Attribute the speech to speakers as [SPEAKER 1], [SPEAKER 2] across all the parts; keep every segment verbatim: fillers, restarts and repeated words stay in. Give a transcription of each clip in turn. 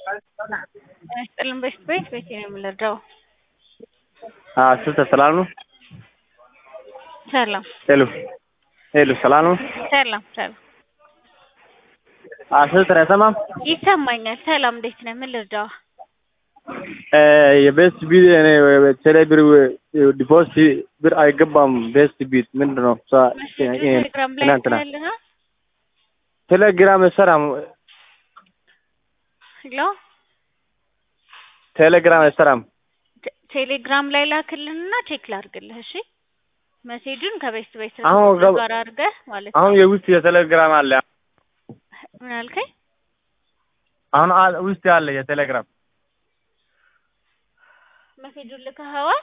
[SPEAKER 1] ጥልን በፊት ቤት ቤት ነው የምንረዳው።
[SPEAKER 2] አዎ ስልተ ሰላም ነው።
[SPEAKER 1] ሰላም
[SPEAKER 2] ሄሎ ሄሎ ሰላም ነው።
[SPEAKER 1] ሰላም ሰላም
[SPEAKER 2] አዎ ስልተ አይሰማም?
[SPEAKER 1] ይሰማኛል። ሰላም እንዴት ነህ? ምን ልርዳው?
[SPEAKER 2] የቤስት ቢት እኔ ቴሌ ብር ዲፖዚት ብር አይገባም። ቤስት ቢት ምንድን ነው?
[SPEAKER 1] ቴሌግራም ላይ ልከህልህ?
[SPEAKER 2] ቴሌግራም አይሰራም።
[SPEAKER 1] ሄሎ
[SPEAKER 2] ቴሌግራም አይሰራም።
[SPEAKER 1] ቴሌግራም ላይ ላክልንና ቼክ ላድርግልህ። እሺ ሜሴጁን ከቤስት ቤት
[SPEAKER 2] አሁን
[SPEAKER 1] ጋር አድርገህ ማለት ነው።
[SPEAKER 2] አሁን የውስጥ የቴሌግራም አለ።
[SPEAKER 1] ምን አልከኝ?
[SPEAKER 2] አሁን ውስጥ ያለ የቴሌግራም
[SPEAKER 1] ሜሴጁን ልከኸዋል?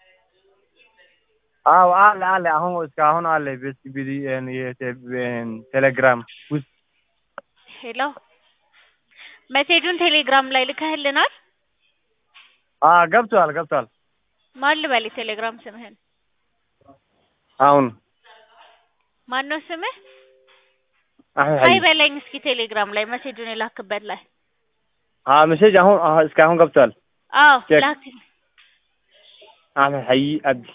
[SPEAKER 2] አዎ አለ አለ። አሁን እስካሁን አለ ቤስት ቢት ቴሌግራም ውስጥ።
[SPEAKER 1] ሄሎ ሜሴጁን ቴሌግራም ላይ ልከህልናል?
[SPEAKER 2] አዎ ገብቷል ገብቷል።
[SPEAKER 1] ማን ልበል ቴሌግራም ስምህን?
[SPEAKER 2] አሁን
[SPEAKER 1] ማነው ስምህ?
[SPEAKER 2] አሁን
[SPEAKER 1] አይ በለኝ እስኪ ቴሌግራም ላይ ሜሴጁን የላክበት ላይ።
[SPEAKER 2] አዎ ሜሴጅ አሁን እስካሁን ገብቷል።
[SPEAKER 1] አዎ ላክ።
[SPEAKER 2] አሁን ሀይ አብዲ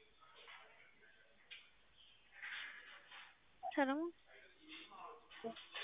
[SPEAKER 1] ሰላም